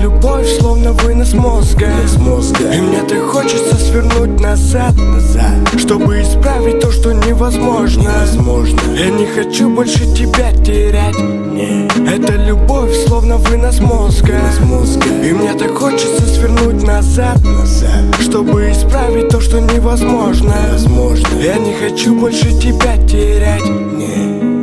любовь, словно вынос мозга. И мне так хочется свернуть назад, чтобы исправить то, что невозможно. Я не хочу больше тебя терять. Это любовь, словно вынос мозга. И мне так хочется свернуть назад, чтобы исправить то, что невозможно. Я не хочу больше тебя терять.